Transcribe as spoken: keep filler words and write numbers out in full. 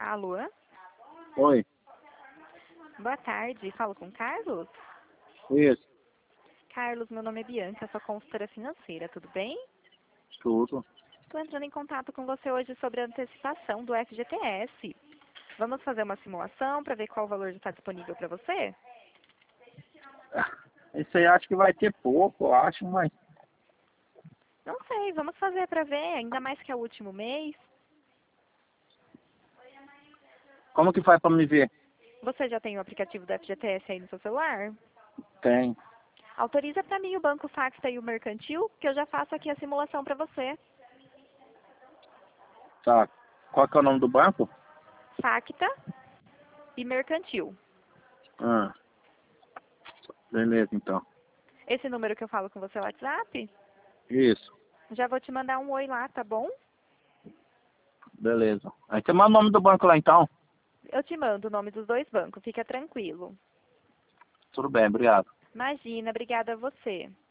Alô? Oi, Boa tarde, falo com Carlos? isso, Carlos, meu nome é Bianca, sou consultora financeira, tudo bem? tudo. Estou entrando em contato com você hoje sobre a antecipação do F G T S. Vamos fazer uma simulação para ver qual o valor está disponível para você? Esse aí acho que vai ter pouco, eu acho, mas Não sei, vamos fazer para ver, ainda mais que é o último mês. como que faz pra me ver? Você já tem o aplicativo do F G T S aí no seu celular? Tem. Autoriza para mim o Banco Facta e o Mercantil, que eu já faço aqui a simulação para você. Tá. Qual que é o nome do banco? Facta e Mercantil. Ah, beleza, então. Esse número que eu falo com você é o WhatsApp? Isso, Já vou te mandar um oi lá, tá bom? beleza. Aí você manda o nome do banco lá, então. Eu te mando o nome dos dois bancos, fica tranquilo. Tudo bem, obrigado. Imagina, obrigada a você.